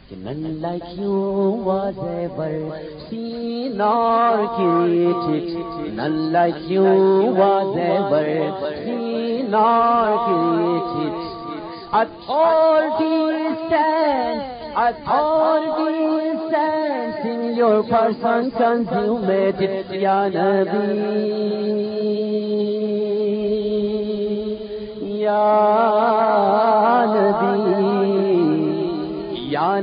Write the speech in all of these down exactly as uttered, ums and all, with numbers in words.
None like you was ever seen or created. None like you was ever seen or created. Authority stands, authority stands in your person consummated, Ya Nabi, Ya Nabi. Ya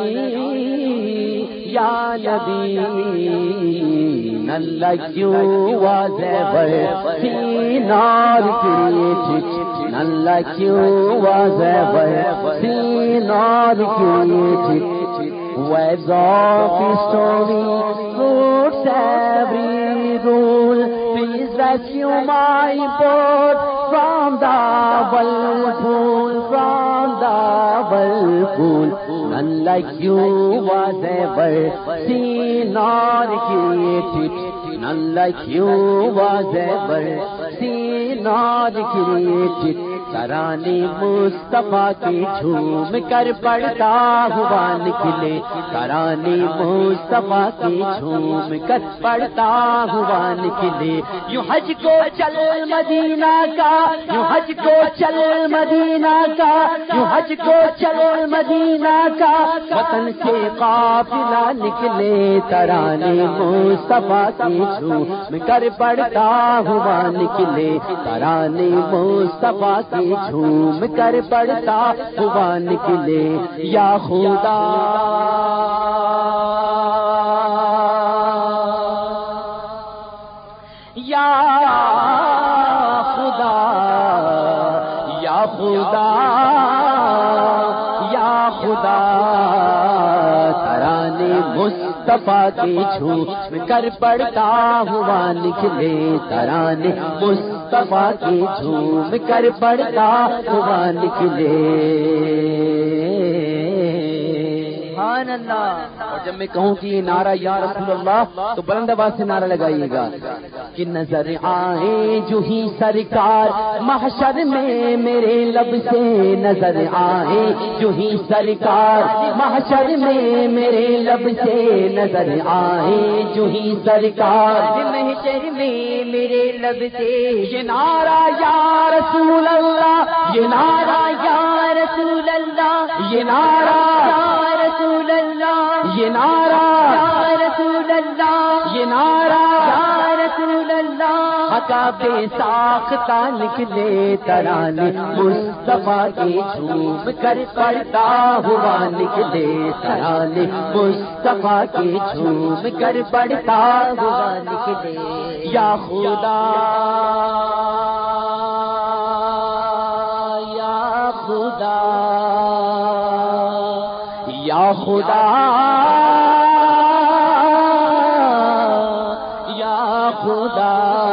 Nabi, Ya Nabi, none like you was ever seen or created. None like you was ever seen or created. Waves of history, fruits every rule. Please rescue my boat from the whirlpool, from the whirlpool. None like you was ever seen or created. None like you was ever seen or created. ترانے مصطفیٰ کے جھوم کر پڑتا ہوا نکلے. ترانے مصطفیٰ کے جھوم کر پڑتا ہوا نکلے. یوں حج کو چل مدینہ کا, یوں حج کو چل مدینہ کا, یوں حج کو چل مدینہ کا, وطن سے قافلہ نکلے. ترانے مصطفیٰ کے جھوم کر پڑتا ہوا نکلے. ترانے مصطفیٰ کے جھوم کر پڑتا ہوا نکلے. یا خدا یا خدا یا خدا یا خدا, ترانے مصطفیٰ کے جھوم کر پڑتا ہوا نکلے. ترانے مصطفیٰ کے جھوم کر پڑتا ہوا نکلے. سبحان اللہ. اور جب میں کہوں کہ یہ نعرہ یا رسول اللہ تو بلند آواز سے نعرہ لگائیے گا کہ نظر آئے جو ہی سرکار محشر میں میرے لب سے. نظر آئے جو ہی سرکار محشر میں میرے لب سے. نظر آئے جو ہی سرکار محشر میں میرے لب سے. یہ نعرہ یا رسول اللہ, یہ نعرہ یا رسول اللہ, یہ نعرہ یا رسول اللہ, یہ نعرہ یا رسول اللہ, یہ نعرہ یا رسول اللہ. حقا بے ساختہ نکلے. ترانے مصطفیٰ کے جھوم کر پڑتا ہوا نکلے. ترانے مصطفیٰ کے جھوم کر پڑتا ہوا نکلے. یا خدا یا خدا یا خدا یا خدا,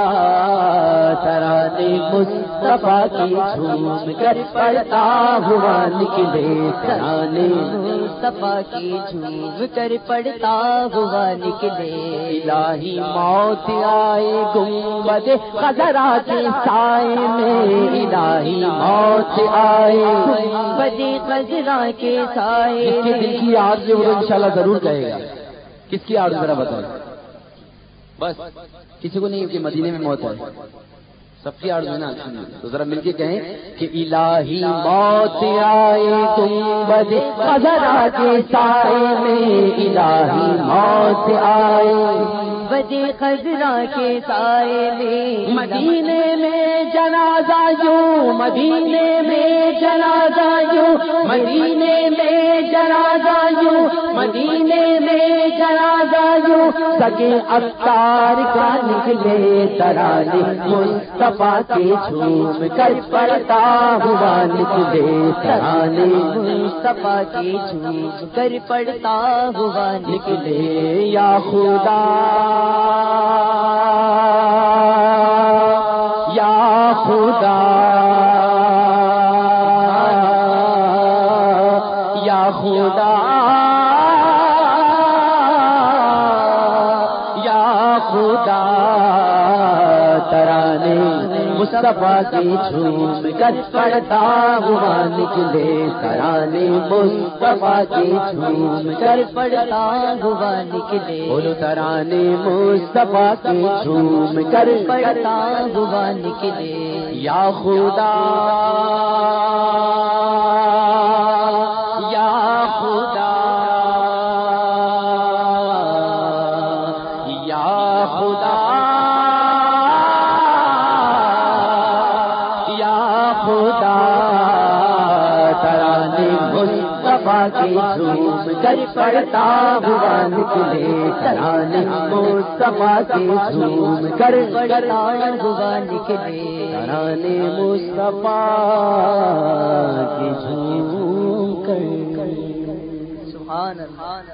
ترانے مصطفیٰ کی جھوم کر پڑتا ہوا نکلے. ترانے مصطفیٰ کی جھوم کر پڑتا ہوا نکلے. الہی موت آئے گنبد خضرا کے سائے میں. الہی موت آئے گنبد خضرا کے سائے میں. کس کے دل کی آگ جو وہ انشاءاللہ ضرور کہے گا. کس کی آگ ذرا بتائیں. بس کسی کو نہیں کہ مدینے میں موت ہے, سب کی آرزو ہے نا. تو ذرا مل کے کہیں کہ الہی موت آئے گنبد خضرا کے سائے میں. الہی موت آئے گنبد خضرا کے سائے میں. مدینے میں جنازہ یوں, مدینے میں جنازہ یوں, مدینے میں جنازہ یوں, مدینے میں جنازہ یوں. سگے افطار کا نکلے. ترانے مصطفیٰ کے جھوم کر پڑتا ہوا نکلے. ترانے مصطفیٰ کے جھوم کر پڑتا ہوا نکلے. یا خدا یا خدا یا خدا یا خدا, ترانے مصطفیٰ کی جھوم کر پڑھتا ہوا نکلے ترانے مصطفیٰ کی جھوم کر پڑھتا ہوا نکلے بولو ترانے مصطفیٰ کی جھوم کر پڑھتا ہوا نکلے یا خدا یا خدا یا خدا یا خدا ترانے مصطفیٰ کی جھوم کر پڑھتا ہوا نکلے ترانے مصطفیٰ کی جھوم کر پڑھتا ہوا نکلے ترانے مصطفیٰ کی جھوم کر سبحان اللہ